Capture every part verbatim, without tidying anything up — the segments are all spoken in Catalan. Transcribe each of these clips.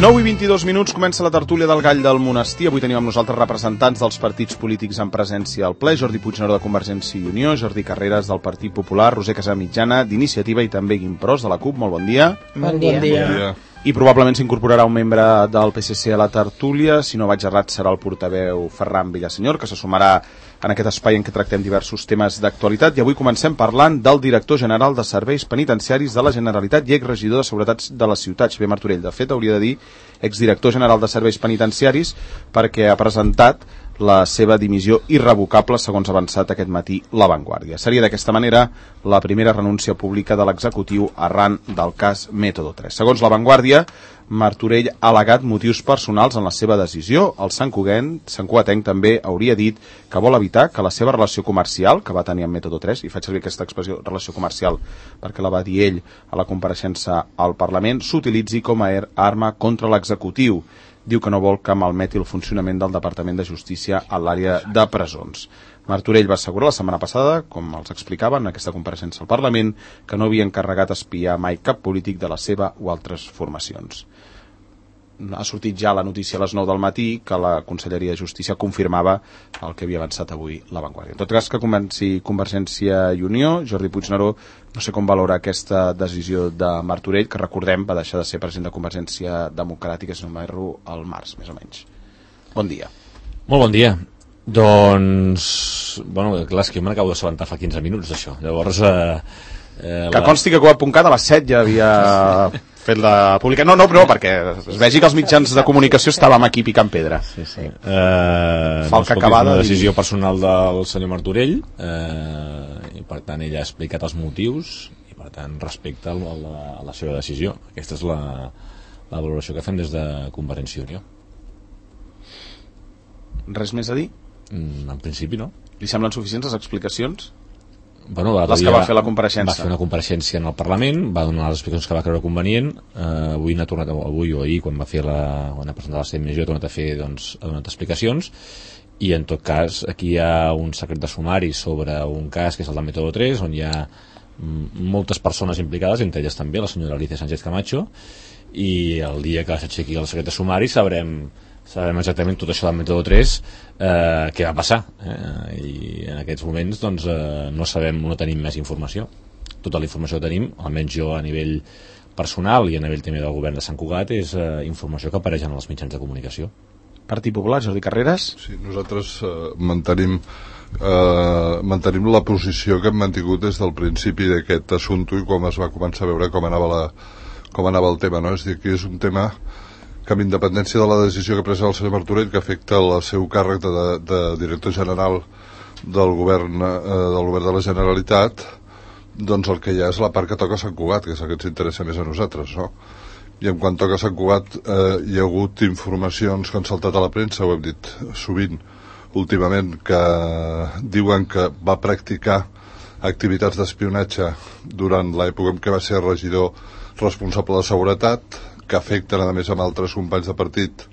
nou i vint-i-dos minuts, comença la tertúlia del Gall del Monestir. Avui tenim amb nosaltres representants dels partits polítics en presència al ple: Jordi Puigneró, de Convergència i Unió; Jordi Carreras, del Partit Popular; Roser Casamitjana, d'Iniciativa; i també Guim Pros, de la CUP. Molt bon dia. Bon dia. Bon dia. I probablement s'incorporarà un membre del P S C a la tertúlia. Si no vaig errat, serà el portaveu Ferran Villasenyor, que se sumarà en aquest espai en què tractem diversos temes d'actualitat. I avui comencem parlant del director general de Serveis Penitenciaris de la Generalitat i exregidor de Seguretat de la ciutat, Xavier Martorell. De fet, hauria de dir exdirector general de Serveis Penitenciaris, perquè ha presentat la seva dimissió irrevocable, segons ha avançat aquest matí La Vanguardia. Seria d'aquesta manera la primera renúncia pública de l'executiu arran del cas Método tres. Segons La Vanguardia, Martorell ha al·legat motius personals en la seva decisió. El santcugatenc també hauria dit que vol evitar que la seva relació comercial, que va tenir amb Método tres, i faig servir aquesta expressió relació comercial perquè la va dir ell a la compareixença al Parlament, s'utilitzi com a arma contra l'executiu. Diu que no vol que malmeti el funcionament del Departament de Justícia a l'àrea de presons. Martorell va assegurar la setmana passada, com els explicava en aquesta compareixença al Parlament, que no havia encarregat espiar mai cap polític de la seva o altres formacions. Ha sortit ja la notícia a les nou del matí que la Conselleria de Justícia confirmava el que havia avançat avui La Vanguardia. En tot cas, que comenci Convergència i Unió. Jordi Puigneró, no sé com valora aquesta decisió de Martorell, que recordem va deixar de ser president de Convergència Democràtica, si no m'erro, al març, més o menys. Bon dia. Molt bon dia. Doncs, bueno, clar, és que jo me n'acabo d'assabentar fa quinze minuts d'això. Llavors... Eh, eh, que la... consti que Coa punt cat a les set ja havia fet la publicació. No, no, però perquè es vegi que els mitjans de comunicació estàvem aquí picant pedra. Sí, sí. Eh, Falca no, acabada. Una decisió personal del senyor Martorell, eh, i per tant ell ha explicat els motius i per tant respecta a la, a la seva decisió. Aquesta és la, la valoració que fem des de Convergència i Unió. Res més a dir? Mm, en principi no. Li semblen suficients les explicacions? Bueno, les que va fer la compareixença. Va fer una compareixença en el Parlament, va donar les explicacions que va creure convenient. eh, avui n'ha tornat, avui o ahir, quan va fer la, quan ha presentat la seva dimissió, ha tornat a fer, doncs, ha donat explicacions. I en tot cas aquí hi ha un secret de sumari sobre un cas que és el de Método tres, on hi ha moltes persones implicades, entre elles també la senyora Alicia Sánchez Camacho, i el dia que s'aixequi el secret de sumari sabrem sabem exactament tot això del Método tres, eh, què va passar, eh? I en aquests moments doncs, eh, no sabem, no tenim més informació. Tota la informació que tenim, almenys jo a nivell personal i a nivell també del govern de Sant Cugat, és eh, informació que apareix en els mitjans de comunicació. Partit Popular, Jordi Carreras. Sí, nosaltres eh, mantenim eh, mantenim la posició que hem mantingut des del principi d'aquest assumpte i com es va començar a veure com anava, la, com anava el tema, no? És a dir, que és un tema que amb independència de la decisió que ha pres el senyor Martorell, que afecta el seu càrrec de, de, de director general del govern, eh, del govern de la Generalitat, doncs el que hi ha és la part que toca Sant Cugat, que és el que ens interessa més a nosaltres, no? I en quant toca Sant Cugat, eh, hi ha hagut informacions que han saltat a la premsa, ho hem dit sovint últimament, que diuen que va practicar activitats d'espionatge durant l'època en què va ser regidor responsable de seguretat, que afecten a més amb altres companys de partit,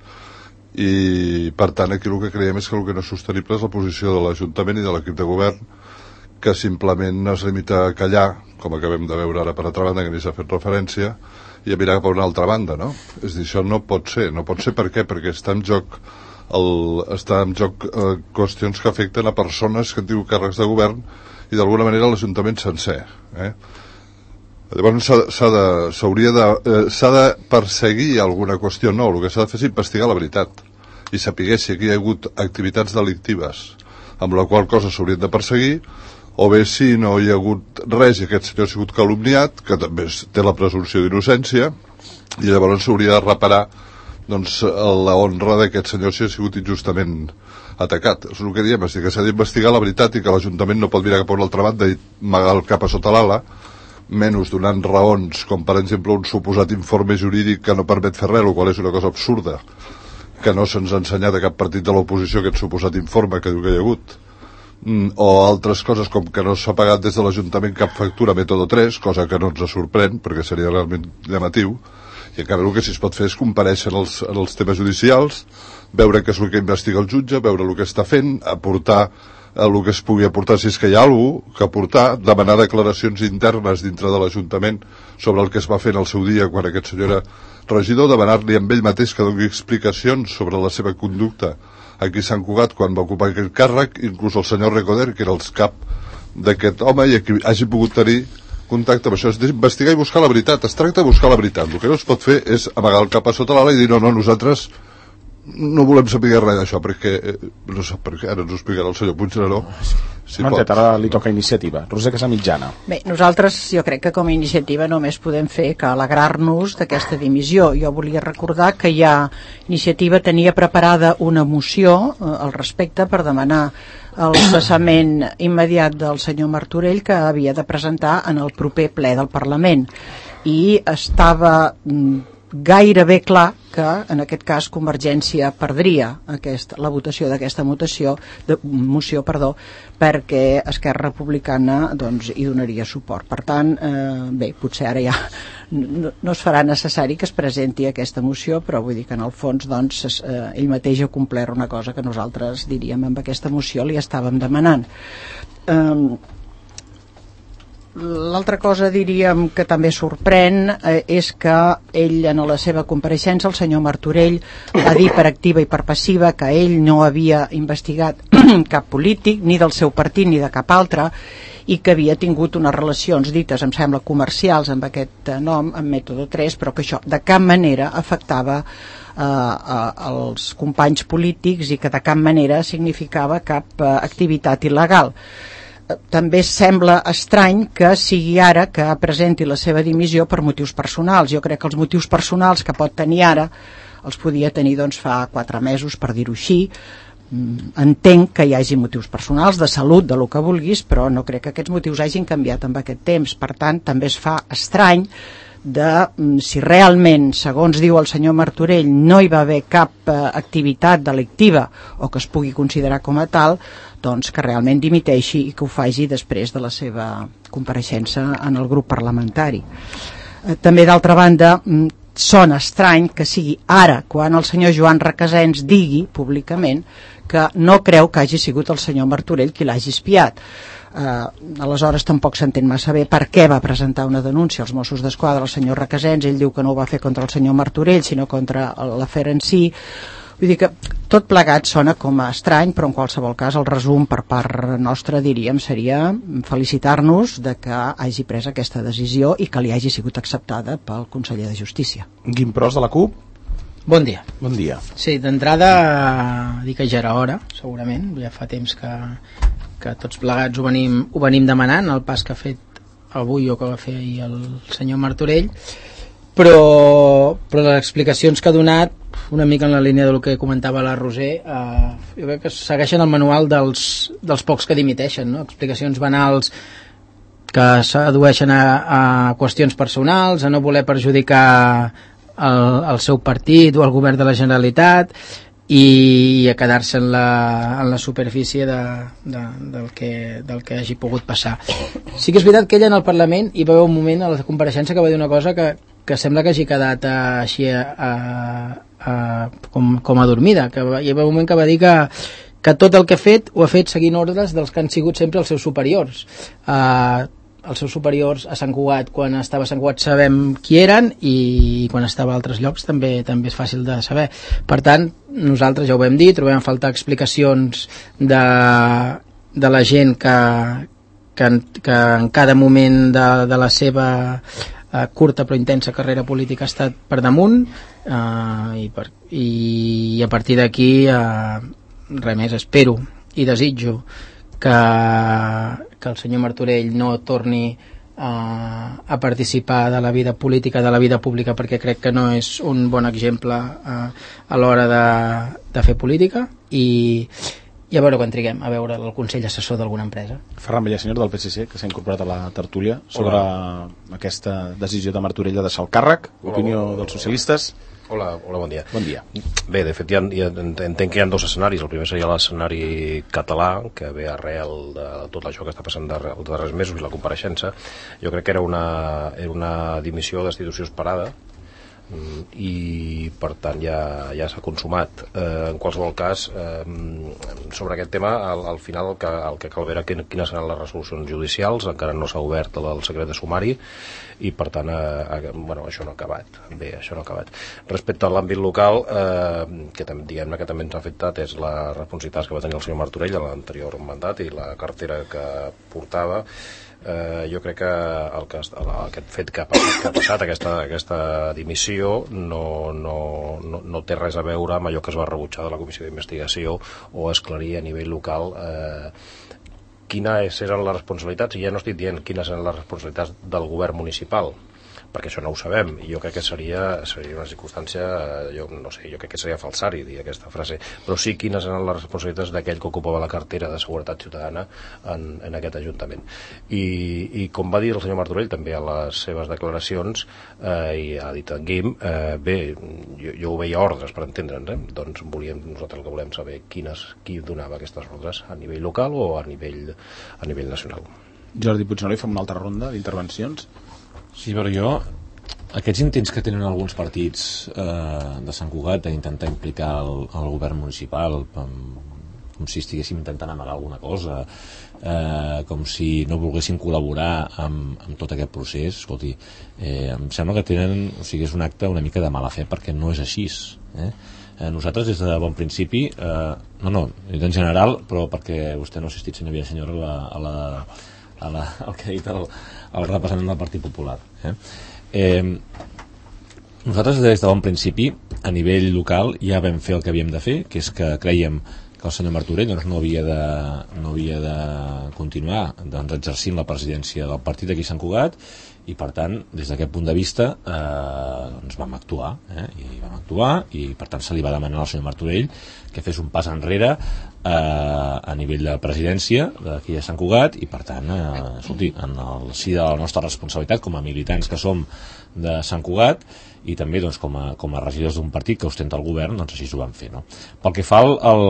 i per tant aquí el que creiem és que el que no és sostenible és la posició de l'Ajuntament i de l'equip de govern, que simplement es limita a callar, com acabem de veure ara per altra banda, que ni s'ha fet referència, i a mirar cap a una altra banda, no? És dir, això no pot ser. No pot ser per què? Perquè està en joc el, està en joc eh, qüestions que afecten a persones que han tingut càrrecs de govern i d'alguna manera l'Ajuntament sencer, eh? Llavors s'hauria de, eh, s'ha de perseguir alguna qüestió. No, el que s'ha de fer és investigar la veritat i saber si aquí hi ha hagut activitats delictives amb la qual cosa s'haurien de perseguir, o bé si no hi ha hagut res i aquest senyor ha sigut calumniat, que també té la presumpció d'innocència, i llavors s'hauria de reparar, doncs, la honra d'aquest senyor si ha sigut injustament atacat. És el que diem, és que s'ha d'investigar la veritat i que l'Ajuntament no pot mirar cap a una altra banda i amagar el cap a sota l'ala, menys donant raons com per exemple un suposat informe jurídic que no permet fer res, el qual és una cosa absurda, que no se'ns ha ensenyat a cap partit de l'oposició aquest suposat informe que diu que hi ha hagut, mm, o altres coses com que no s'ha pagat des de l'Ajuntament cap factura Método tres, cosa que no ens sorprèn perquè seria realment llamatiu, i encara el que sí es pot fer és comparèixer en els, en els temes judicials, veure què és el que investiga el jutge, veure el que està fent, aportar el que es pugui aportar, si és que hi ha alguna cosa que aportar, demanar declaracions internes dintre de l'Ajuntament sobre el que es va fer en el seu dia quan aquest senyor era regidor, demanar-li amb ell mateix que doni explicacions sobre la seva conducta aquí a Sant Cugat quan va ocupar aquest càrrec, inclús el senyor Recoder, que era el cap d'aquest home, i que hagi pogut tenir contacte amb això. És investigar i buscar la veritat. Es tracta de buscar la veritat. El que no es pot fer és amagar el cap a sota l'ala i dir no, no, nosaltres no volem saber res d'això, perquè no sé per què, ara ens ho explicarà el senyor Puigneró. Si no, ara li toca Iniciativa. Roser Casamitjana. Bé, nosaltres jo crec que com a Iniciativa només podem fer que alegrar-nos d'aquesta dimissió. Jo volia recordar que ja Iniciativa tenia preparada una moció eh, al respecte per demanar el cessament immediat del senyor Martorell, que havia de presentar en el proper ple del Parlament, i estava mm, gairebé clar que en aquest cas Convergència perdria aquest, la votació d'aquesta moció, de, moció perdó, perquè Esquerra Republicana doncs, hi donaria suport. Per tant, eh, bé, potser ara ja no, no es farà necessari que es presenti aquesta moció, però vull dir que en el fons doncs, es, eh, ell mateix ha complert una cosa que nosaltres diríem amb aquesta moció li estàvem demanant. Eh, L'altra cosa diríem que també sorprèn eh, és que ell en la seva compareixença, el senyor Martorell, va dir per activa i per passiva que ell no havia investigat cap polític, ni del seu partit ni de cap altre, i que havia tingut unes relacions dites, em sembla, comercials amb aquest nom, amb Mètode tres, però que això de cap manera afectava eh, als companys polítics i que de cap manera significava cap eh, activitat il·legal. També sembla estrany que sigui ara que presenti la seva dimissió per motius personals. Jo crec que els motius personals que pot tenir ara els podia tenir doncs, fa quatre mesos, per dir-ho així. Entenc que hi hagi motius personals, de salut, de lo que vulguis, però no crec que aquests motius hagin canviat amb aquest temps. Per tant, també es fa estrany de si realment, segons diu el senyor Martorell, no hi va haver cap eh, activitat delictiva o que es pugui considerar com a tal, doncs que realment dimiteixi i que ho faci després de la seva compareixença en el grup parlamentari. Eh, també, d'altra banda, sona estrany que sigui ara, quan el senyor Joan Requesens digui públicament que no creu que hagi sigut el senyor Martorell qui l'hagi espiat. Uh, aleshores tampoc s'entén massa bé per què va presentar una denúncia als Mossos d'Esquadra el senyor Requesens. Ell diu que no ho va fer contra el senyor Martorell sinó contra l'afer en si. Vull dir que tot plegat sona com a estrany, però en qualsevol cas el resum per part nostra diríem seria felicitar-nos de que hagi pres aquesta decisió i que li hagi sigut acceptada pel conseller de Justícia. Guim Pros de la CUP. Bon dia. Bon dia. Sí, d'entrada dic que ja era hora, segurament, ja fa temps que, que tots plegats ho venim, ho venim demanant, el pas que ha fet avui o que va fer ahir el senyor Martorell, però, però les explicacions que ha donat, una mica en la línia del que comentava la Roser, eh, jo crec que segueixen el manual dels, dels pocs que dimiteixen, no? Explicacions banals que s'adueixen a, a qüestions personals, a no voler perjudicar el, el seu partit o el govern de la Generalitat, i a quedar-se en la, en la superfície de, de, del, que, del que hagi pogut passar. Sí que és veritat que ella en el Parlament hi va haver un moment a la compareixença que va dir una cosa que, que sembla que hagi quedat a, així a, a, a, com, com adormida, que va, hi va un moment que va dir que, que tot el que ha fet ho ha fet seguint ordres dels que han sigut sempre els seus superiors. Uh, els seus superiors a Sant Cugat, quan estava a Sant Cugat sabem qui eren, i quan estava a altres llocs també també és fàcil de saber. Per tant, nosaltres ja ho vam dir, trobem a faltar explicacions de, de la gent que, que, en, que en cada moment de, de la seva eh, curta però intensa carrera política ha estat per damunt, eh, i, per, i, i a partir d'aquí eh, res més, espero i desitjo que, que el senyor Martorell no torni a, a participar de la vida política, de la vida pública, perquè crec que no és un bon exemple a, a l'hora de, de fer política, i, i a veure quan triguem a veure el Consell Assessor d'alguna empresa. Ferran Villasenyor del P S C, que s'ha incorporat a la tertúlia sobre Hola. Aquesta decisió de Martorell de deixar el càrrec, l'opinió dels socialistes. Hola, hola, bon dia. Bon dia. Bé, de fet, hi ha, hi ha, entenc que hi ha dos escenaris. El primer seria l'escenari català, que ve arrel de tot això que està passant els darrers mesos i la compareixença. Jo crec que era una, era una dimissió d'institució esperada i per tant ja, ja s'ha consumat. Eh, en qualsevol cas, eh, sobre aquest tema, al, al final el que, el que cal veure quines seran les resolucions judicials, encara no s'ha obert el, el secret de sumari i per tant eh, eh, bueno, això no ha acabat. Bé, això no ha acabat. Respecte a l'àmbit local, eh, que també, diguem-ne que també ens ha afectat és la responsabilitat que va tenir el senyor Martorell en l'anterior mandat i la cartera que portava. Eh, jo crec que, el que aquest fet que ha passat, que ha passat aquesta, aquesta dimissió no, no, no, no té res a veure amb allò que es va rebutjar de la comissió d'investigació o esclarir a nivell local eh, quines eren les responsabilitats, i ja no estic dient quines eren les responsabilitats del govern municipal, perquè això no ho sabem, i jo crec que seria, seria una circumstància, jo no sé, jo crec que seria falsari dir aquesta frase, però sí quines eren les responsabilitats d'aquell que ocupava la cartera de Seguretat Ciutadana en, en aquest Ajuntament. I, i com va dir el senyor Martorell també a les seves declaracions, eh, i ha dit en Guim, eh, bé, jo, jo ho veia ordres per entendre'ns, eh? Doncs volíem, nosaltres el que volem saber quines, qui donava aquestes ordres a nivell local o a nivell, a nivell nacional. Jordi Puigneró, fem una altra ronda d'intervencions. Sí, però jo, aquests intents que tenen alguns partits eh, de Sant Cugat d'intentar implicar el, el govern municipal, com, com si estiguéssim intentant amagar alguna cosa, eh, com si no volguessin col·laborar amb, amb tot aquest procés, escolti, eh, em sembla que tenen, o sigui, és un acte una mica de mala fe, perquè no és així. Eh? Eh, nosaltres, des de bon principi, eh, no, no, en general, però perquè vostè no ha assistit, senyor Villaseñor, a la... A la a la, el que ha dit el, el representant del Partit Popular. Eh? Eh, nosaltres des de bon principi a nivell local ja vam fer el que havíem de fer, que és que creiem que el senyor Martorell doncs, no, havia de, no havia de continuar doncs, exercint la presidència del partit aquí a Sant Cugat, i per tant des d'aquest punt de vista eh, doncs vam actuar eh? i vam actuar i per tant se li va demanar al senyor Martorell que fes un pas enrere eh, a nivell de presidència d'aquí a Sant Cugat, i per tant eh, escolti, en el si de la nostra responsabilitat com a militants que som de Sant Cugat i també doncs, com, a, com a regidors d'un partit que ostenta el govern, doncs així ho vam fer, no? Pel que fa al, al,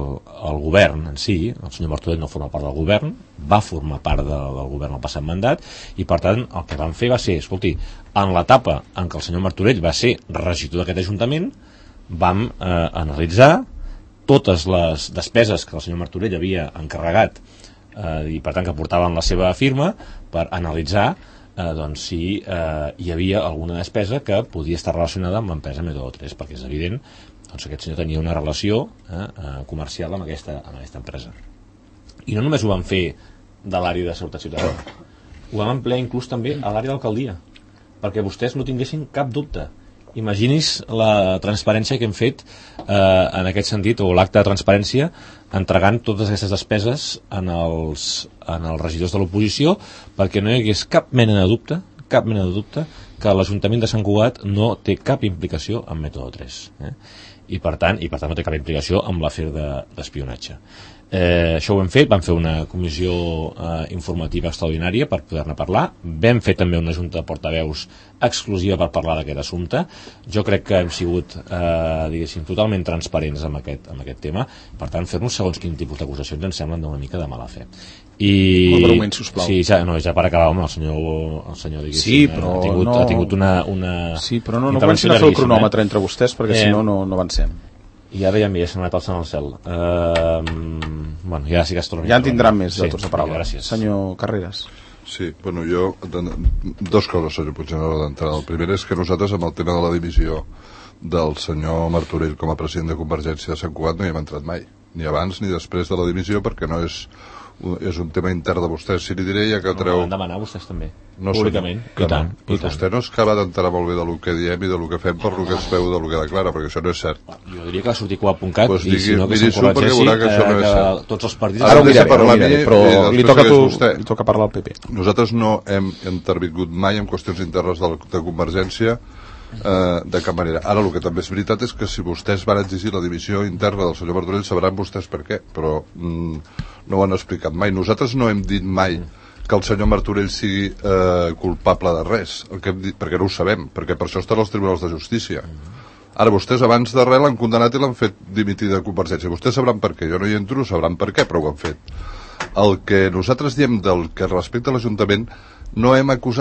al govern en si, el senyor Martorell no forma part del govern, va formar part de, del govern el passat mandat, i per tant el que vam fer va ser, escolti, en l'etapa en què el senyor Martorell va ser regidor d'aquest Ajuntament, vam eh, analitzar totes les despeses que el senyor Martorell havia encarregat eh, i per tant que portaven la seva firma, per analitzar eh, doncs, si eh, hi havia alguna despesa que podia estar relacionada amb l'empresa Método tres, perquè és evident doncs, que aquest senyor tenia una relació eh, comercial amb aquesta, amb aquesta empresa. I no només ho vam fer de l'àrea de Seguretat Ciutadana, ho vam ampliar inclús també a l'àrea d'alcaldia, perquè vostès no tinguessin cap dubte. Imagini's la transparència que hem fet eh, en aquest sentit, o l'acte de transparència, entregant totes aquestes despeses en els, en els regidors de l'oposició, perquè no hi hagués cap mena de dubte, cap mena de dubte que l'Ajuntament de Sant Cugat no té cap implicació en Método tres. Eh? I per tant, i per tant no té cap implicació amb l'afer de, d'espionatge. Eh, això ho hem fet, vam fer una comissió eh, informativa extraordinària per poder-ne parlar, vam fer també una junta de portaveus exclusiva per parlar d'aquest assumpte. Jo crec que hem sigut eh, diguéssim, totalment transparents amb aquest, amb aquest tema, per tant fer-nos segons quin tipus d'acusacions ens semblen d'una mica de mala fe. I... Un moment, sisplau. Sí, ja, no, ja per acabar, home, el senyor, el senyor sí, però ha tingut, no... ha tingut una, una sí, però no, no comencin a fer el cronòmetre eh? entre vostès, perquè eh... si no, no, no avancem. I ara ja m'hi he anat al sant al cel. Uh, bueno, ja sí que es torna. Ja en tindran més de sí, tots a paraula. Gràcies. Senyor Carreras. Sí, bueno, jo... Dos coses, senyor Puigneró, d'entrada. El primer és que nosaltres, amb el tema de la divisió del senyor Martorell com a president de Convergència de Sant Cugat, no hi hem entrat mai. Ni abans ni després de la dimissió, perquè no és... és un tema intern de vostès, si li diré ja que no, treu... No, van demanar vostès també, no públicament, que i tant, no. I tant. Vostè no es acaba d'entrar molt bé del que diem i del que fem per lo que es veu del que declara, perquè això no és cert. Jo diria que va sortir qua punt cat, pues i digui, si no que se'n corregeixi que, que, no que cert. tots els partits... Ara ho miraré, parlar ho miraré, però li toca, tu, li toca parlar al P P. Nosaltres no hem intervingut mai en qüestions internes de, de Convergència eh, de cap manera. Ara el que també és veritat és que si vostès van exigir la divisió interna del senyor Martorell sabran vostès per què, però mm, no ho han explicat mai. Nosaltres no hem dit mai que el senyor Martorell sigui eh, culpable de res, el que hem dit, perquè no ho sabem, perquè per això estan els tribunals de justícia. Ara vostès abans de res l'han condemnat i l'han fet dimitir de Convergència. Vostès sabran per què, jo no hi entro, sabran per què, però ho han fet. El que nosaltres diem del que respecta a l'Ajuntament, no hem acusat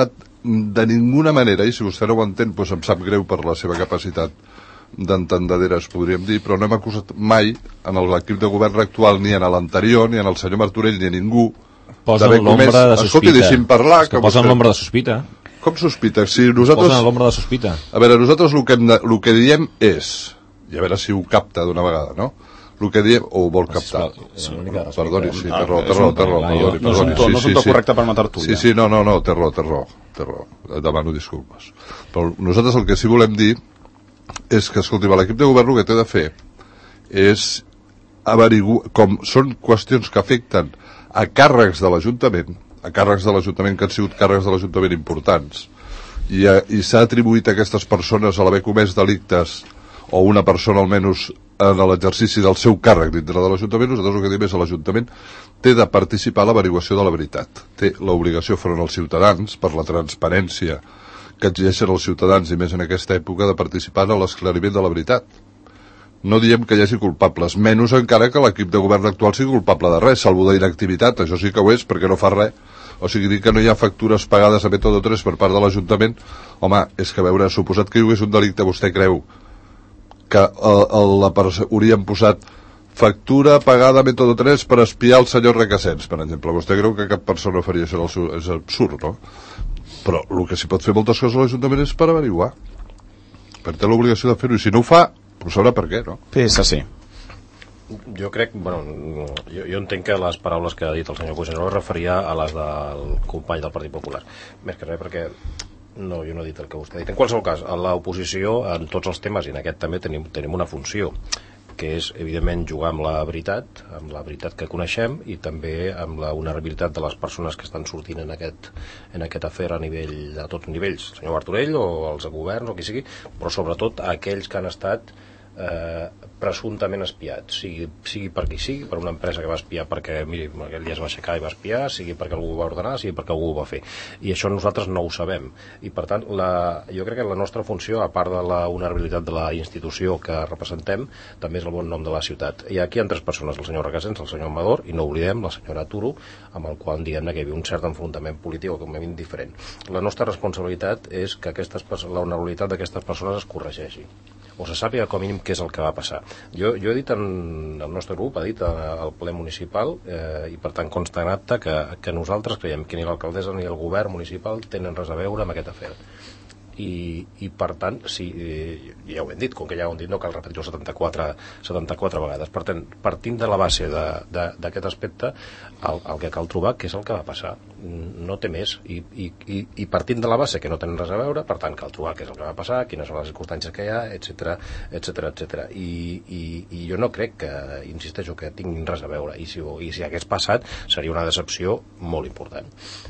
de ninguna manera, i si vostè no ho entén, doncs em sap greu per la seva capacitat d'entendederes, podríem dir, però no hem acusat mai en l'equip de govern actual, ni en l'anterior, ni en el senyor Martorell, ni a ningú, posen l'ombra de sospita. Escolti, deixi'm parlar. És que posen vostè... l'ombra de sospita. Com sospita? Si nosaltres... Posen l'ombra de sospita. A veure, nosaltres el que, hem de, el que diem és, i a veure si ho capta d'una vegada, no? El que diem, o ho vol captar. Sí, perdoni, sí, té raó, té raó, té raó. No és un to, no és un to correcte per una tertúlia. Sí, sí, no, no, no, té raó, té raó, té raó. Demano disculpes. Però nosaltres el que sí volem dir és que, escolti, l'equip de govern el que té de fer és averiguar, com són qüestions que afecten a càrrecs de l'Ajuntament, a càrrecs de l'Ajuntament que han sigut càrrecs de l'Ajuntament importants, i, a, i s'ha atribuït a aquestes persones a l'haver comès delictes, o una persona almenys en l'exercici del seu càrrec dintre de l'Ajuntament, nosaltres el que diem és que l'Ajuntament té de participar a l'averiguació de la veritat, té l'obligació front als ciutadans, per la transparència que exigeixen els ciutadans, i més en aquesta època, de participar en l'esclariment de la veritat. No diem que hi hagi culpables, menys encara que l'equip de govern actual sigui culpable de res, salvo d'inactivitat, això sí que ho és, perquè no fa res. O sigui, dir que no hi ha factures pagades a Método tres per part de l'Ajuntament, home, és que, a veure, suposat que hi hagués un delicte, vostè creu que el, el, la hauríem posat factura pagada a Método tres per espiar el senyor Requesens, per exemple. Vostè creu que cap persona faria això? És absurd, no? Però el que s'hi pot fer moltes coses a l'Ajuntament és per averiguar, perquè té l'obligació de fer-ho, i si no ho fa, però sabrà per què, no? P S C. Jo crec, bueno, jo, jo entenc que les paraules que ha dit el senyor Puigneró es referia a les del company del Partit Popular, més que res perquè no, jo no he dit el que vostè ha dit. En qualsevol cas, a l'oposició en tots els temes, i en aquest també tenim, tenim una funció, que és, evidentment, jugar amb la veritat, amb la veritat que coneixem, i també amb la vulnerabilitat de les persones que estan sortint en aquest, en aquest afer a nivell, a tots nivells, el senyor Martorell o els governs o qui sigui, però sobretot aquells que han estat eh, presumptament espiats, sigui, sigui per qui sigui, per una empresa que va espiar perquè, miri, aquell dia es va aixecar i va espiar, sigui perquè algú ho va ordenar, sigui perquè algú ho va fer, i això nosaltres no ho sabem, i per tant la, jo crec que la nostra funció, a part de la vulnerabilitat de la institució que representem, també és el bon nom de la ciutat. I aquí hi ha tres persones, el senyor Requesens, el senyor Amador, i no oblidem la senyora Turo, amb el qual diguem que hi havia un cert enfrontament polític o com a mínim diferent. La nostra responsabilitat és que aquestes, la vulnerabilitat d'aquestes persones es corregeixi, o se sàpiga com a mínim què és el que va passar. Jo, jo he dit, en el nostre grup ha dit al ple municipal, eh, i per tant consta en acte, que, que nosaltres creiem que ni l'alcaldessa ni el govern municipal tenen res a veure amb aquest afer. I, i per tant, sí, ja ho hem dit, com que ja ho hem dit, no cal repetir-ho setanta-quatre, setanta-quatre vegades. Per tant, partint de la base d'aquest aspecte, el, el que cal trobar què és el que va passar, no té més, i, i, i partint de la base que no tenen res a veure, per tant cal trobar què és el que va passar, quines són les circumstàncies que hi ha, etcètera, etcètera, etcètera. I, i, i jo no crec que, insisteixo, que tinguin res a veure, i si, i si hagués passat seria una decepció molt important.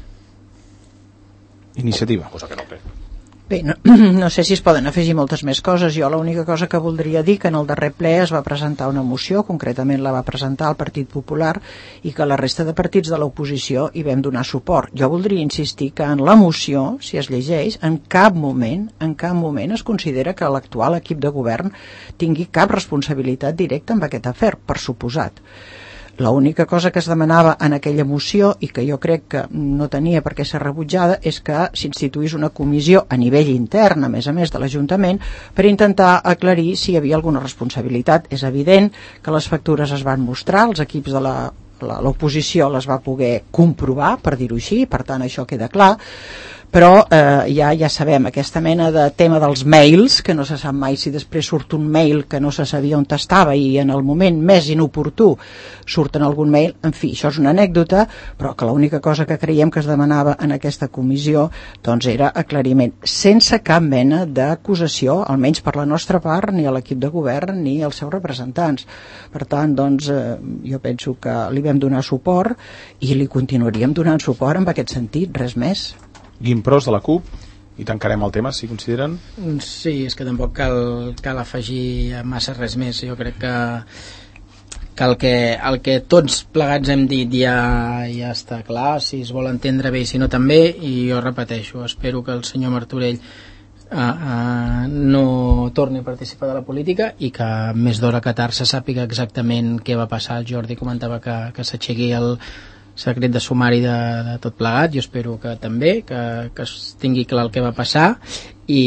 Iniciativa. Cosa que no crec. Bé, no, no sé si es poden afegir moltes més coses. Jo l'única cosa que voldria dir que en el darrer ple es va presentar una moció, concretament la va presentar el Partit Popular, i que la resta de partits de l'oposició hi vam donar suport. Jo voldria insistir que en la moció, si es llegeix, en cap moment, en cap moment es considera que l'actual equip de govern tingui cap responsabilitat directa amb aquest afer, per suposat. L'única cosa que es demanava en aquella moció, i que jo crec que no tenia per què ser rebutjada, és que s'instituís una comissió a nivell intern, a més a més de l'Ajuntament, per intentar aclarir si hi havia alguna responsabilitat. És evident que les factures es van mostrar, els equips de la l'oposició les va poder comprovar, per dir-ho així, per tant això queda clar, però eh, ja ja sabem aquesta mena de tema dels mails, que no se sap mai si després surt un mail que no se sabia on estava i en el moment més inoportú surt en algun mail. En fi, això és una anècdota, però que l'única cosa que creiem que es demanava en aquesta comissió doncs era aclariment, sense cap mena d'acusació, almenys per la nostra part, ni a l'equip de govern ni als seus representants. Per tant, doncs, eh, jo penso que li vam donar suport i li continuaríem donant suport en aquest sentit, res més. Guim Pros, de la CUP, i tancarem el tema, si consideren. Sí, és que tampoc cal, cal afegir massa res més. Jo crec que, que, el que el que tots plegats hem dit ja, ja està clar, si es vol entendre bé i si no també, i jo repeteixo, espero que el senyor Martorell uh, uh, no torni a participar de la política i que més d'hora que tard se sàpiga exactament què va passar. El Jordi comentava que, que s'aixequi el secret de sumari de, de tot plegat. Jo espero que també, que, que es tingui clar el que va passar i,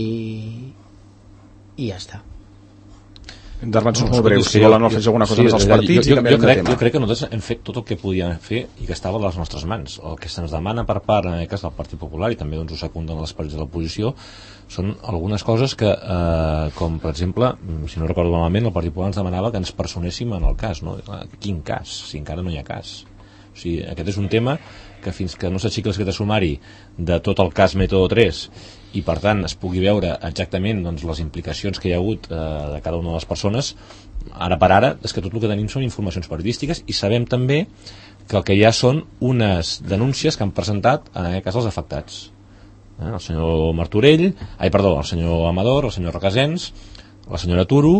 i ja està. Intervencions molt breus, si volen afegir alguna cosa sí, més als partits jo, jo, i canviem jo crec, de tema. jo crec que nosaltres hem fet tot el que podíem fer i que estava a les nostres mans. El que se'ns demana per part, en aquest cas, del Partit Popular, i també doncs, ho secunden els partits de l'oposició, són algunes coses que, eh, com per exemple, si no recordo malament, el Partit Popular ens demanava que ens personéssim en el cas, no? Quin cas? Si encara no hi ha cas. O sigui, aquest és un tema que fins que no s'aixequi el secret de sumari de tot el cas Método tres i per tant es pugui veure exactament doncs, les implicacions que hi ha hagut eh, de cada una de les persones, ara per ara és que tot el que tenim són informacions periodístiques i sabem també que el que hi ha són unes denúncies que han presentat en aquest cas els afectats, eh? El senyor Martorell, ai perdó, el senyor Amador, el senyor Requesens, la senyora Turo,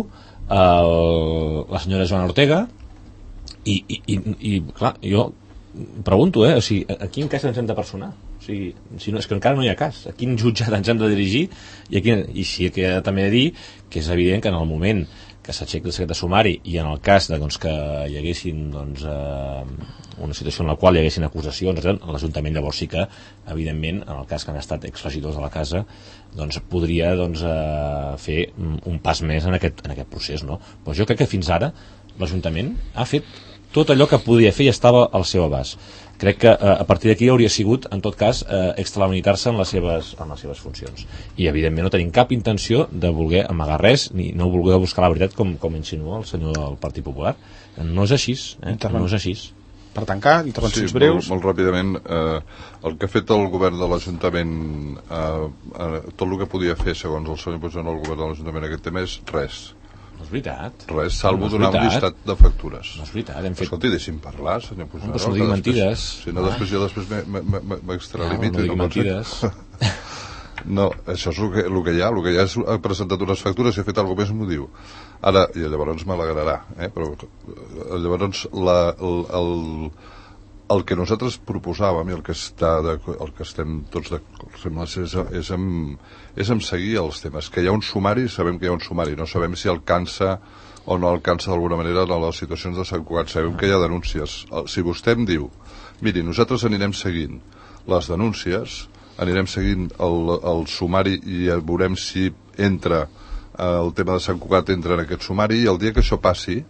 el, la senyora Joana Ortega i, i, i, i clar, jo pregunto, eh, o sigui, a quin cas ens hem de personar? O sigui, si no, és que encara no hi ha cas. A quin jutjat ens hem de dirigir? I, aquí, i sí que també he de dir que és evident que en el moment que s'aixequi el secret de sumari i en el cas de, doncs, que hi haguessin doncs, eh, una situació en la qual hi haguessin acusacions, l'Ajuntament llavors sí que, evidentment, en el cas que han estat exregidors de la casa, doncs podria doncs, eh, fer un pas més en aquest, en aquest procés, no? Però jo crec que fins ara l'Ajuntament ha fet tot allò que podia fer i estava al seu abast. Crec que eh, a partir d'aquí hauria sigut, en tot cas, eh, extralimitar-se en les seves, en les seves funcions. I, evidentment, no tenim cap intenció de voler amagar res, ni no voler buscar la veritat, com, com insinua el senyor del Partit Popular. No és així, eh? No és així. Per tancar, intervencions sí, breus. Molt, molt ràpidament, eh, el que ha fet el govern de l'Ajuntament, eh, eh, tot el que podia fer, segons el senyor Puigdemont, el govern de l'Ajuntament en aquest tema és res. No és veritat. Res, salvo no donar un llistat de factures. No és veritat, hem fet... Escolti, deixi'm parlar, senyor Puigdemont. No, no digui mentides. Si no, ah. després jo després m'extralimito. No, no digui mentides. No, això és el que, el que hi ha. El que hi ha és ha presentat unes factures i ha fet alguna més motiu. Ara, i llavors m'alegrarà, eh? Però llavors la, el, el, el que nosaltres proposàvem i el que, està de, el que estem tots de, sembla ser, és, és, amb, és amb seguir els temes. Que hi ha un sumari, sabem que hi ha un sumari, no sabem si alcança o no alcança d'alguna manera en les situacions de Sant Cugat, sabem que hi ha denúncies. Si vostè em diu, miri, nosaltres anirem seguint les denúncies, anirem seguint el, el sumari i veurem si entra el tema de Sant Cugat entra en aquest sumari i el dia que això passi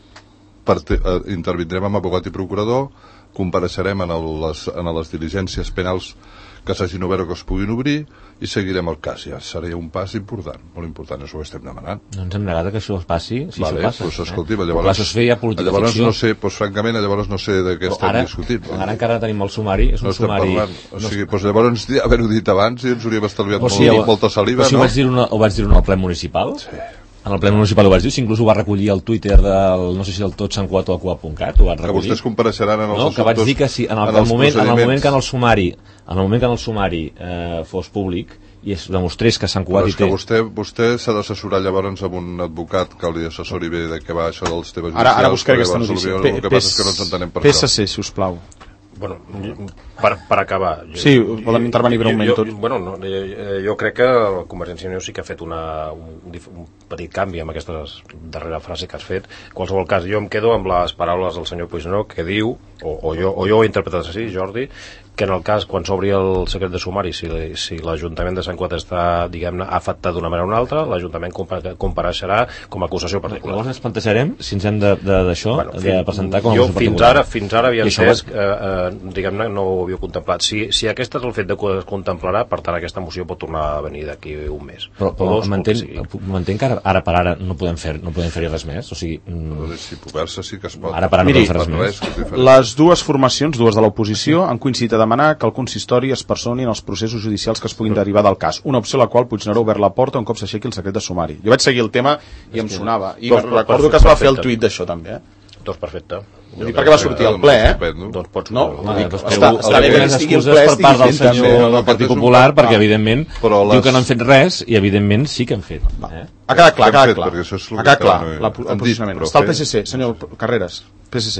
per te, eh, intervindrem amb abogat i procurador, compareixerem en, el, les, en les diligències penals que s'hagin obert o que es puguin obrir i seguirem el cas. Ja seria un pas important, molt important, això ho estem demanant. No ens hem negat que això passi, si vale, això passa. Pues, escolti, eh? llavors, això es feia política llavors ficció. no sé, pues, francament, llavors no sé de què estem ara, discutint. Ara encara tenim el sumari, és no un sumari... Parlant. O sigui, no... pues, llavors haver-ho dit abans i ens hauríem estalviat o sigui, molt, molta saliva, o sigui, no? Ho vaig dir-ho ho vaig dir al ple municipal? Sí. En el ple municipal ho vaig dir, si inclús ho va recollir al Twitter del, no sé si del tot sant cugat o a cugat punt cat, ho va recollir. Que vostès compareixeran en els no, que vaig dir que si en el, en el, moment, en el moment que en el sumari, en el moment que en el sumari eh, fos públic i es demostrés que Sant Cugat hi té... Però és que vostè, vostè s'ha d'assessorar llavors amb un advocat que li assessori bé de què va això dels temes judicials. Ara, ara buscaré aquesta notícia. El, el que passa és que no ens entenem per P S C, sisplau. Bueno, per, per acabar... Jo, sí, volem intervenir breument tots. Bueno, no, jo, jo crec que Convergència i Unió sí que ha fet una, un, un petit canvi amb aquesta darrera frase que has fet. En qualsevol cas, jo em quedo amb les paraules del senyor Puigneró que diu, o, o, jo, o jo ho he interpretat així, Jordi, que en el cas, quan s'obri el secret de sumari, si, si l'Ajuntament de Sant Cugat està, diguem-ne, afectat d'una manera o una altra, l'Ajuntament compareixerà com a acusació particular. Llavors ens plantejarem si ens hem d'això, de, de, bueno, de presentar com a jo fins ara, fins ara havia entès, va... eh, eh, diguem-ne, no ho havia contemplat. Si, si aquest és el fet de que es contemplarà, per tant, aquesta moció pot tornar a venir d'aquí un mes. Però, però m'entenc que ara, ara per ara no podem fer no podem fer res més, o sigui... Mm, si poder-se sí que es pot. Ara per ara no Miri, podem fer res més. Les dues formacions, dues de l'oposició, han coincidit a demanar que el consistori es personi en els processos judicials que es puguin derivar del cas, una opció a la qual Puigneró ha obert la porta un cop s'aixequi el secret de sumari. Jo vaig seguir el tema i em sonava, i doncs, recordo que es va fer el tuit d'això també, eh? Doncs perfecte. Vull dir, perquè va sortir al ple, eh? Doncs pots... No, no, dic, doncs està, està bé que estigui al ple, per part del senyor del Partit Popular, perquè evidentment diu que no han fet res i evidentment sí que han fet. Ha quedat clar, ha quedat clar. Ha quedat clar, el posicionament. Està el P S C, senyor Carreras, P S C.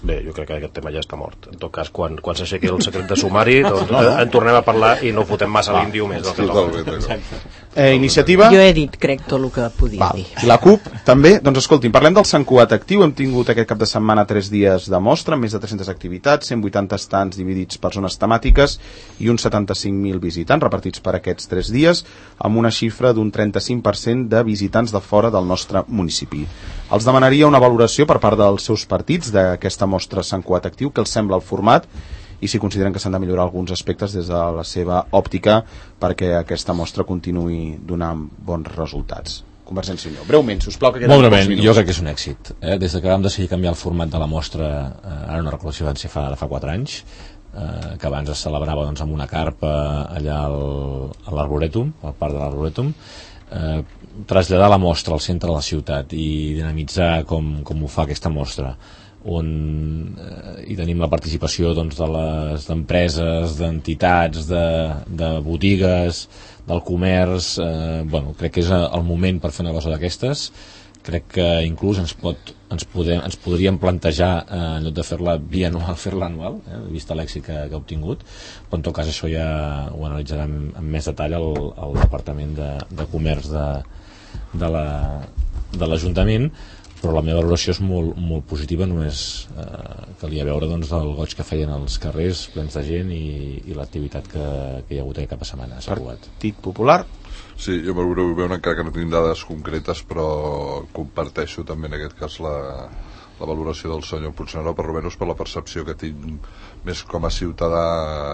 Bé, jo crec que aquest tema ja està mort. En tot cas, quan, quan s'aixequi el secret de sumari, doncs no, no. en tornem a parlar i no fotem massa ah, l'índio més del que toca. Eh, iniciativa? Jo he dit, crec, tot el que podia Val. dir. La CUP, també? Doncs escoltin, parlem del Sant Cugat Actiu. Hem tingut aquest cap de setmana tres dies de mostra, amb més de tres-centes activitats, cent vuitanta estants dividits per zones temàtiques i uns setanta-cinc mil visitants repartits per aquests tres dies, amb una xifra d'un trenta-cinc per cent de visitants de fora del nostre municipi. Els demanaria una valoració per part dels seus partits d'aquesta mostra Sant Cugat Actiu, que els sembla el format i si consideren que s'han de millorar alguns aspectes des de la seva òptica perquè aquesta mostra continuï donant bons resultats. Convergència i Unió. Breument, sisplau, que queden Molt breument, jo crec que és un èxit. Eh? Des que vam decidir canviar el format de la mostra, eh, ara no recordo si van ser fa, fa quatre anys, eh, que abans es celebrava doncs, amb una carpa allà al, a l'Arborètum, al parc de l'Arborètum, eh, traslladar la mostra al centre de la ciutat i dinamitzar com, com ho fa aquesta mostra, on eh, hi tenim la participació doncs, de les empreses, d'entitats, de, de botigues, del comerç, eh, bueno, crec que és el moment per fer una cosa d'aquestes. Crec que inclús ens, pot, ens, podem, ens podríem plantejar, eh, en lloc de fer-la bianual, fer-la anual, eh, vista l'èxit que, que ha obtingut, però en tot cas això ja ho analitzarà amb, amb més detall el, el Departament de, de Comerç de, de la, de l'Ajuntament, però la meva valoració és molt, molt positiva. Només eh, calia veure doncs, el goig que feien els carrers plens de gent i, i l'activitat que, que hi ha hagut aquest cap de setmana. Partit Popular. Sí, jo m'hauré veure encara que no tinc dades concretes, però comparteixo també en aquest cas la, la valoració del senyor Puigneró, per almenys per la percepció que tinc més com a ciutadà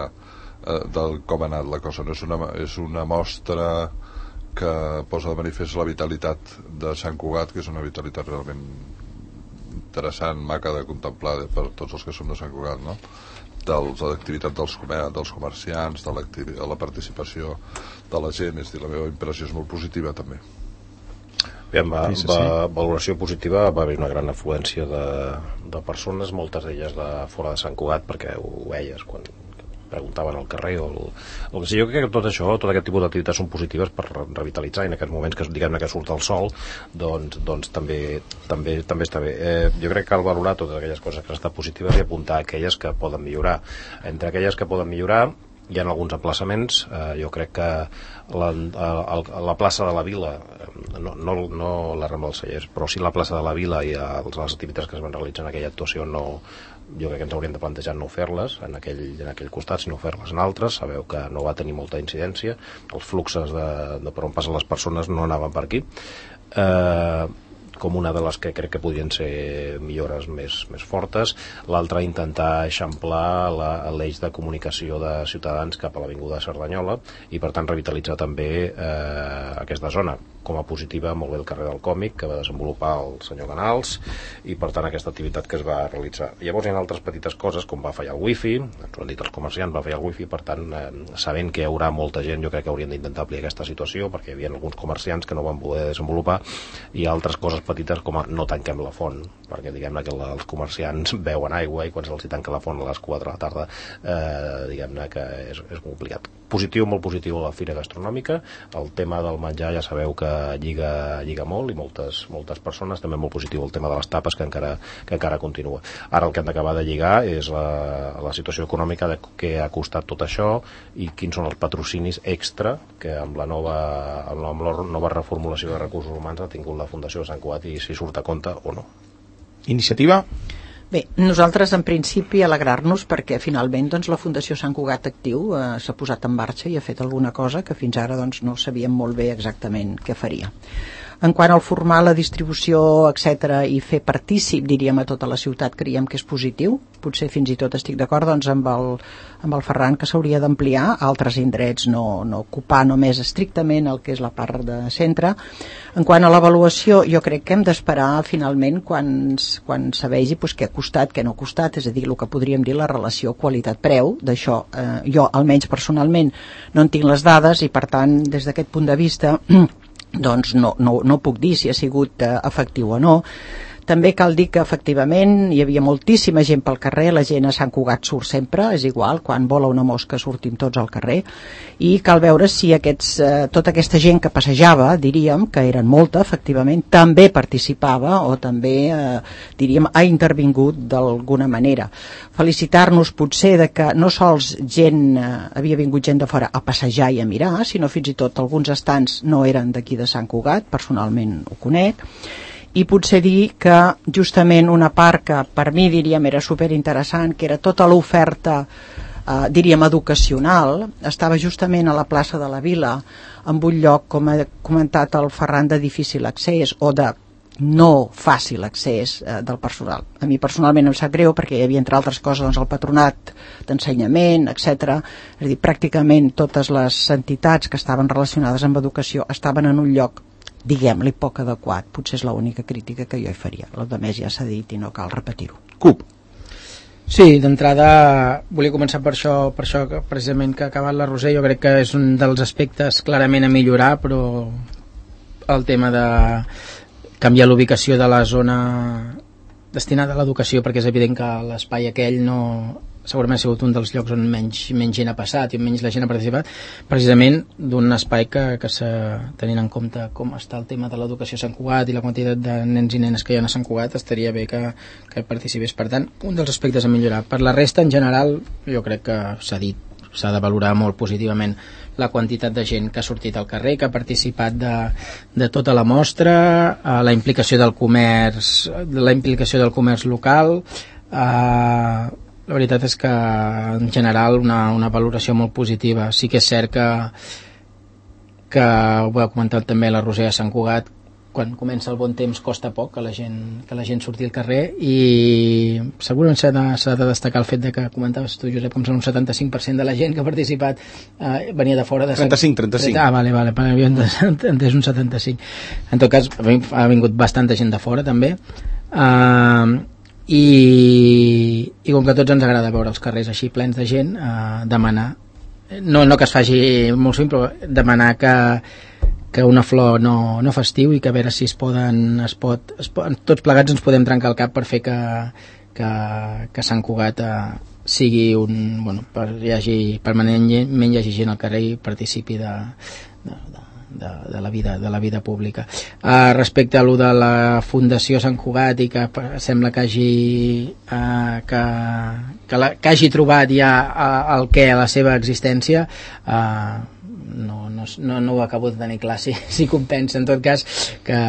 eh, del com ha anat la cosa. No és una, és una mostra que posa de manifest la vitalitat de Sant Cugat, que és una vitalitat realment interessant, maca de contemplar per tots els que som de Sant Cugat, no? Dels, de l'activitat dels, comer dels comerciants, de la participació de la gent, és dir, la meva impressió és molt positiva també. Bé, va, va, valoració positiva, va haver una gran afluència de, de persones, moltes d'elles de fora de Sant Cugat, perquè ho veies quan preguntaven al carrer o el, el que sé. Jo crec que tot això, tot aquest tipus d'activitats són positives per revitalitzar, i en aquests moments que diguem-ne que surt el sol, doncs, doncs també, també, també està bé. Eh, jo crec que cal valorar totes aquelles coses que han estat positives i apuntar aquelles que poden millorar. Entre aquelles que poden millorar hi ha alguns emplaçaments. Eh, jo crec que la, la, la plaça de la Vila, no, no, no la Rambla dels Cellers, però sí la plaça de la Vila i els, les activitats que es van realitzar en aquella actuació, no, jo crec que ens hauríem de plantejar no fer-les en aquell, en aquell costat, sinó fer-les en altres. Sabeu que no va tenir molta incidència, els fluxos de, de per on passen les persones no anaven per aquí. Eh, com una de les que crec que podrien ser millores més, més fortes. L'altra, intentar eixamplar l'eix de comunicació de ciutadans cap a l'avinguda Cerdanyola i per tant revitalitzar també eh, aquesta zona. Com a positiva, molt bé el carrer del Còmic, que va desenvolupar el senyor Canals, i per tant aquesta activitat que es va realitzar. Llavors hi ha altres petites coses, com va fallar el wifi, ens ho han dit els comerciants, va fallar el wifi, per tant, eh, sabent que hi haurà molta gent, jo crec que haurien d'intentar aplicar aquesta situació, perquè hi havia alguns comerciants que no van poder desenvolupar, i altres coses petites com a no tanquem la font, perquè diguem-ne que la, els comerciants beuen aigua i quan se'ls tanca la font a les quatre de la tarda, eh, diguem-ne que és, és complicat. Positiu, molt positiu la fira gastronòmica, el tema del menjar ja sabeu que lliga, lliga molt i moltes, moltes persones, també molt positiu el tema de les tapes que encara, que encara continua. Ara el que hem d'acabar de lligar és la, la situació econòmica de què ha costat tot això i quins són els patrocinis extra que amb la nova, amb la nova reformulació de recursos humans ha tingut la Fundació de Sant Cugat i si surt a compte o no. Iniciativa? Bé, nosaltres en principi alegrar-nos perquè finalment doncs, la Fundació Sant Cugat Actiu eh, s'ha posat en marxa i ha fet alguna cosa que fins ara doncs, no sabíem molt bé exactament què faria. En quant al formar la distribució, etcètera, i fer partícip, diríem, a tota la ciutat, creiem que és positiu. Potser fins i tot estic d'acord doncs, amb, el, amb el Ferran que s'hauria d'ampliar a altres indrets, no, no ocupar només estrictament el que és la part de centre. En quant a l'avaluació, jo crec que hem d'esperar finalment quan, quan se vegi doncs, què ha costat, què no ha costat, és a dir, el que podríem dir la relació qualitat-preu. D'això eh, jo, almenys personalment, no en tinc les dades i, per tant, des d'aquest punt de vista doncs no, no, no puc dir si ha sigut eh, efectiu o no. També cal dir que efectivament hi havia moltíssima gent pel carrer, la gent a Sant Cugat surt sempre, és igual, quan vola una mosca sortim tots al carrer, i cal veure si aquests, eh, tota aquesta gent que passejava, diríem, que eren molta, efectivament, també participava o també, eh, diríem, ha intervingut d'alguna manera. Felicitar-nos potser de que no sols gent, eh, havia vingut gent de fora a passejar i a mirar, sinó fins i tot alguns estants no eren d'aquí de Sant Cugat, personalment ho conec, i potser dir que justament una part que per mi diríem era superinteressant, que era tota l'oferta eh, diríem educacional, estava justament a la plaça de la Vila, en un lloc, com ha comentat el Ferran, de difícil accés o de no fàcil accés eh, del personal. A mi personalment em sap greu perquè hi havia, entre altres coses, doncs, el patronat d'ensenyament, etcètera. És a dir, pràcticament totes les entitats que estaven relacionades amb educació estaven en un lloc, diguem-li, poc adequat. Potser és l'única crítica que jo hi faria. El de més ja s'ha dit i no cal repetir-ho. Cup. Sí, d'entrada volia començar per això, per això que precisament que ha acabat la Roser. Jo crec que és un dels aspectes clarament a millorar, però el tema de canviar l'ubicació de la zona destinada a l'educació, perquè és evident que l'espai aquell no, segurament ha sigut un dels llocs on menys, menys gent ha passat i on menys la gent ha participat, precisament d'un espai que, que s'ha, tenint en compte com està el tema de l'educació a Sant Cugat i la quantitat de nens i nenes que hi ha a Sant Cugat, estaria bé que, que participés. Per tant, un dels aspectes a millorar. Per la resta, en general, jo crec que s'ha dit, s'ha de valorar molt positivament la quantitat de gent que ha sortit al carrer, que ha participat de, de tota la mostra, eh, la implicació del comerç, la implicació del comerç local. Eh, la veritat és que en general una, una valoració molt positiva. Sí que és cert que, que ho va comentar també la Roser a Sant Cugat, quan comença el bon temps costa poc que la gent, que la gent surti al carrer, i segurament s'ha de, s'ha de destacar el fet de que comentaves tu, Josep, com són un setanta-cinc per cent de la gent que ha participat eh, venia de fora de... trenta-cinc, trenta-cinc. Ah, vale, vale, havia entès un setanta-cinc. En tot cas, ha vingut bastanta gent de fora també, uh, i, i com que a tots ens agrada veure els carrers així plens de gent, uh, demanar, no, no que es faci molt sovint, però demanar que que una flor no, no festiu, i que a veure si es poden, es pot, es pot, tots plegats ens podem trencar el cap per fer que, que, que Sant Cugat eh, sigui un, bueno, per hi hagi permanentment hi hagi gent al carrer i participi de, de, de, de, la, vida, de la vida pública. Uh, respecte a lo de la Fundació Sant Cugat i que sembla que hagi uh, que, que, la, que hagi trobat ja uh, el què a la seva existència, uh, No, no, no, no ho acabo de tenir clar si, si compensa. En tot cas, que,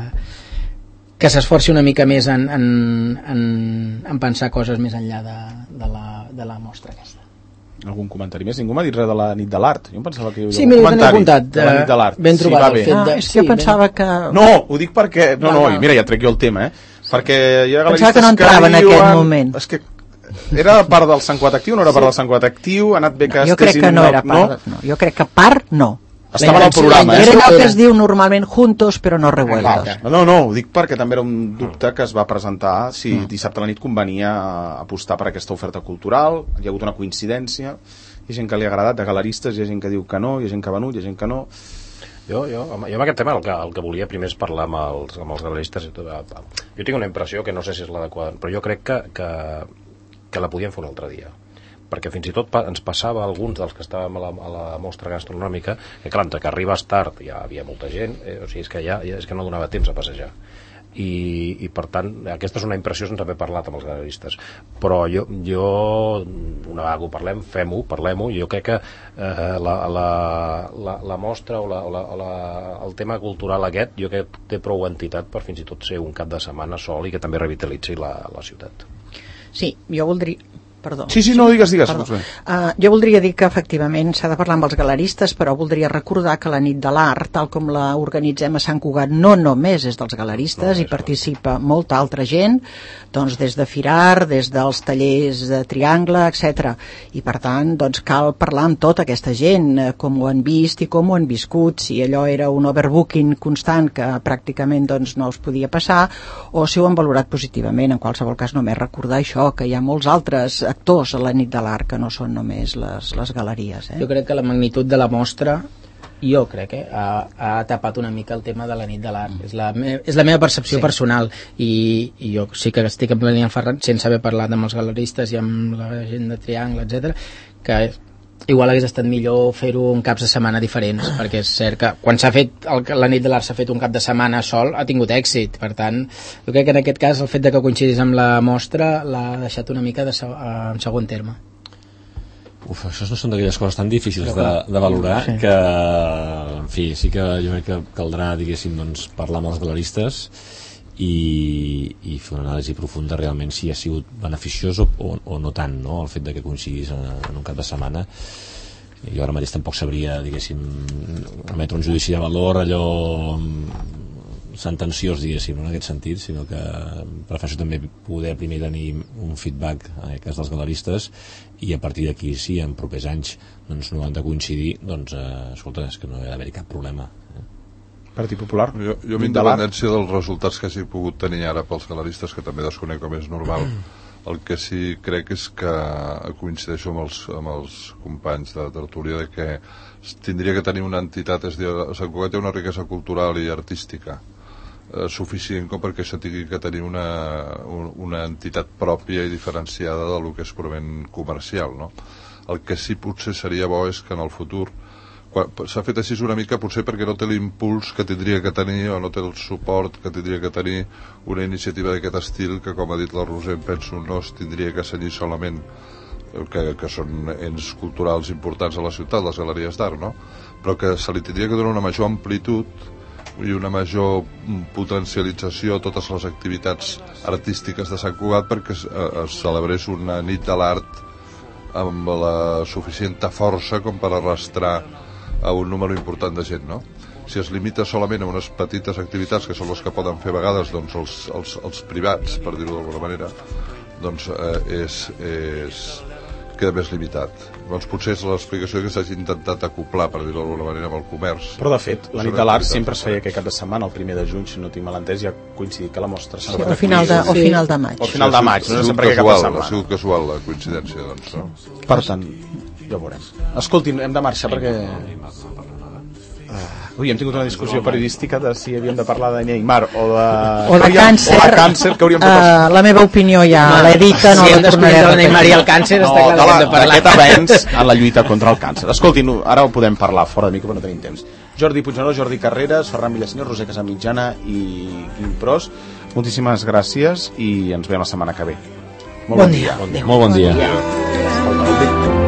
que s'esforci una mica més en, en, en, en pensar coses més enllà de, de, la, de la mostra aquesta. Algun comentari més? Ningú m'ha dit res de la nit de l'art. Jo em pensava que hi havia sí, un comentari apuntat, de la nit de l'art. Ben trobat sí, el fet de... Ah, és que sí, jo pensava ben... que... No, ho dic perquè... No, no, i mira, ja trec jo el tema, eh? Perquè hi ha pensava que no entrava en aquest moment. És que era part del Sant Cugat actiu, no era part del Sant Cugat actiu, ha anat bé que no, jo crec que no era part, no? no. Jo crec que part no. Estava en el programa, eh? Era allò que es diu normalment juntos però no revueltos. No, no, ho dic perquè també era un dubte que es va presentar si mm. dissabte a la nit convenia apostar per aquesta oferta cultural. Hi ha hagut una coincidència, hi ha gent que li ha agradat, de galeristes, hi ha gent que diu que no, hi ha gent que ha venut, hi ha gent que no. Jo, jo, jo amb aquest tema el que, el que volia primer és parlar amb els, amb els galeristes. Jo tinc una impressió que no sé si és l'adequada, però jo crec que, que, que la podíem fer un altre dia, perquè fins i tot pa, ens passava a alguns dels que estàvem a la, a la mostra gastronòmica que clar, entre que arribes tard ja havia molta gent, eh, o sigui, és que ja, ja és que no donava temps a passejar, i, i per tant aquesta és una impressió sense haver parlat amb els galeristes, però jo, jo una vegada que ho parlem, fem-ho, parlem-ho. Jo crec que eh, la, la, la, la mostra o, la, o, la, o la, el tema cultural aquest jo crec que té prou entitat per fins i tot ser un cap de setmana sol i que també revitalitzi la, la ciutat. Sí, jo voldria... Perdó. Sí, sí, no, digues, digues. Uh, jo voldria dir que efectivament s'ha de parlar amb els galeristes, però voldria recordar que la nit de l'art, tal com la organitzem a Sant Cugat, no només és dels galeristes, no, hi participa molta altra gent, doncs des de Firar, des dels tallers de Triangle, etcètera. I per tant, doncs cal parlar amb tota aquesta gent, com ho han vist i com ho han viscut, si allò era un overbooking constant que pràcticament doncs, no es podia passar, o si ho han valorat positivament. En qualsevol cas, només recordar això, que hi ha molts altres actors a la nit de l'art que no són només les, les galeries, eh? Jo crec que la magnitud de la mostra jo crec que eh, ha, ha tapat una mica el tema de la nit de l'art. És, la me, és la meva percepció sí. personal i, i jo sí que estic en plena Ferran sense haver parlat amb els galeristes i amb la gent de Triangle, etcètera, que igual hagués estat millor fer-ho en caps de setmana diferents, perquè és cert que quan s'ha fet el, la nit de l'art s'ha fet un cap de setmana sol, ha tingut èxit. Per tant, jo crec que en aquest cas el fet de que coincidís amb la mostra l'ha deixat una mica de, en segon terme. Uf, això no són d'aquelles coses tan difícils de, de valorar sí. que, en fi, sí que jo crec que caldrà, diguéssim, doncs, parlar amb els galeristes i, i fer una anàlisi profunda realment si ha sigut beneficiós o, o, o no tant, no? El fet de que coincidís en, en un cap de setmana. Jo ara mateix tampoc sabria, diguéssim, emetre un judici de valor allò sentenciós, diguéssim, en aquest sentit, sinó que prefereixo també poder primer tenir un feedback en aquest cas dels galeristes i a partir d'aquí, si en propers anys doncs, no han de coincidir, doncs, eh, escolta, és que no hi ha d'haver cap problema. Eh? Partit Popular? Jo, jo amb independència dels resultats que hagi pogut tenir ara pels galeristes, que també desconec com és normal, el que sí crec és que coincideixo amb els, amb els companys de tertúlia de que tindria que tenir una entitat, és a dir, Sant Cugat té una riquesa cultural i artística eh, suficient com perquè això tingui que tenir una, un, una entitat pròpia i diferenciada del que és purament comercial, no? El que sí potser seria bo és que en el futur s'ha fet així una mica potser perquè no té l'impuls que tindria que tenir o no té el suport que tindria que tenir una iniciativa d'aquest estil que, com ha dit la Roser, penso no es tindria que cenyir solament que, que són ens culturals importants a la ciutat, les galeries d'art, no? Però que se li tindria que donar una major amplitud i una major potencialització a totes les activitats artístiques de Sant Cugat perquè es, es celebrés una nit de l'art amb la suficient força com per arrastrar a un número important de gent, no? Si es limita solament a unes petites activitats que són les que poden fer a vegades doncs, els, els, els privats, per dir-ho d'alguna manera, doncs eh, és, és, queda més limitat. Doncs potser és l'explicació que s'hagi intentat acoplar, per dir-ho d'alguna manera, amb el comerç. Però de fet, la nit de l'art sempre es feia aquest cap de setmana, el primer de juny, si no tinc mal entès, ja ha coincidit que la mostra sí, o, final de, o final de maig. O final de maig, no sempre aquest cap de setmana. Ha sigut casual la coincidència, doncs, no? Per tant, ja ho veurem. Escoltin, hem de marxar perquè... Uh, ui, hem tingut una discussió periodística de si havíem de parlar de Neymar o de, o de càncer, o de càncer que hauríem de uh, la meva opinió ja no, l'he dita, no, si la tornaré a Neymar i el càncer no, està clar que hem de parlar d'aquest avenç en la lluita contra el càncer. Escoltin, ara ho podem parlar fora de mica però no tenim temps. Jordi Puigneró, Jordi Carreras, Ferran Villasenyor, Roser Casamitjana i Quim Pros, moltíssimes gràcies i ens veiem la setmana que ve. Molt bon, bon dia. dia. Bon dia. Molt bon dia. Bon dia.